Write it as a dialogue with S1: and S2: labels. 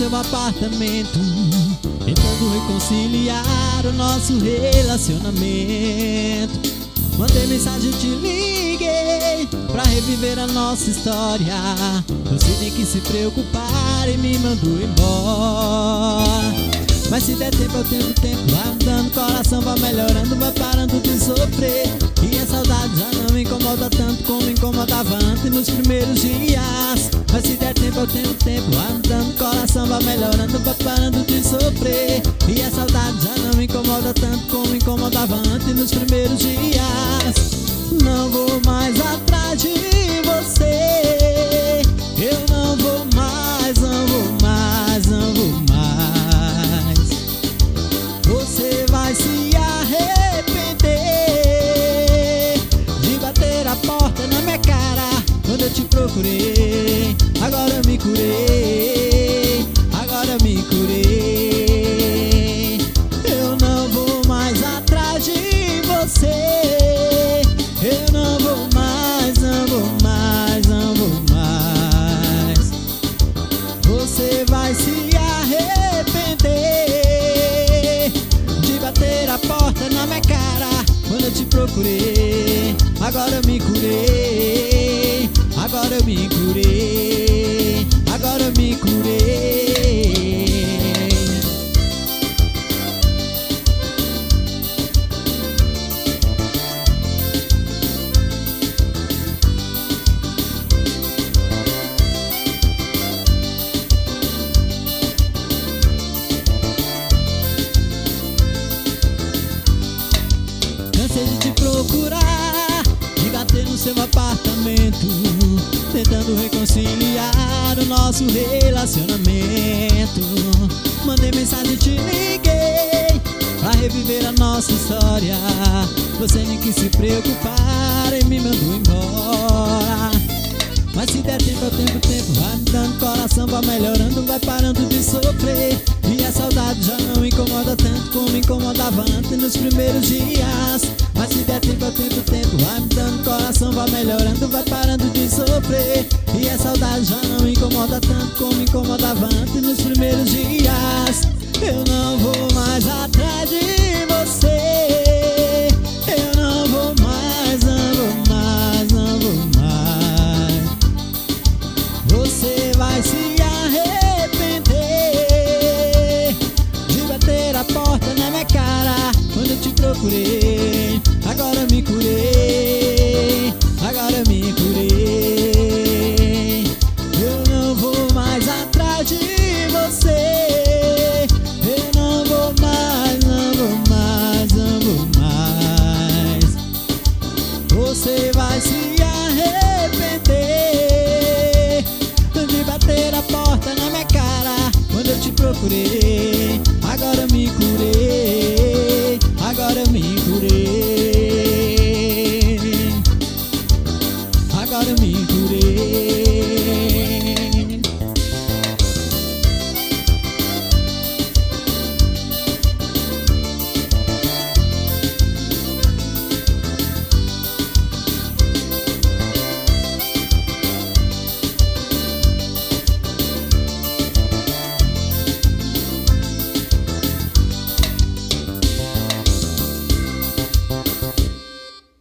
S1: seu apartamento, tentando reconciliar o nosso relacionamento. Mandei mensagem, te liguei pra reviver a nossa história. Você nem quis se preocupar e me mandou embora. Mas se der tempo, eu tenho tempo. Vai mudando o coração, vai melhorando, vai parando de sofrer. E a saudade já não me incomoda tanto como incomodava antes nos primeiros dias. Mas se der tempo, eu tenho tempo. Vai mudando o coração, vai melhorando, vai parando de sofrer. E a saudade já não me incomoda tanto como incomodava antes nos primeiros dias. Não vou mais atrás de você. Eu não vou mais, não vou mais, não vou mais. Você vai se arrepender de bater a porta na minha cara quando eu te procurei. Agora eu me curei, agora eu me curei. Eu não vou mais atrás de você. Eu não vou mais, não vou mais, não vou mais. Você vai se arrepender de bater a porta na minha cara quando eu te procurei. Agora eu me curei, agora eu me curei, agora eu me curei. Cansei de te procurar, de bater no seu apartamento, tentando reconciliar o nosso relacionamento. Mandei mensagem, te liguei pra reviver a nossa história. Você nem quis se preocupar e me mandou embora. Mas se der tempo, eu tenho tempo. Vai me dando coração, vai melhorando, vai parando de sofrer. E a saudade já não incomoda tanto como incomodava antes nos primeiros dias. Mas se der tempo, eu tenho tempo. Vai me dando coração, vai melhorando, vai parando de sofrer. E a saudade já não incomoda tanto como incomodava antes nos primeiros dias. Eu não vou mais atrás de você. Eu não vou mais, não vou mais, não vou mais. Você vai se arrepender de bater a porta na minha cara quando eu te procurei.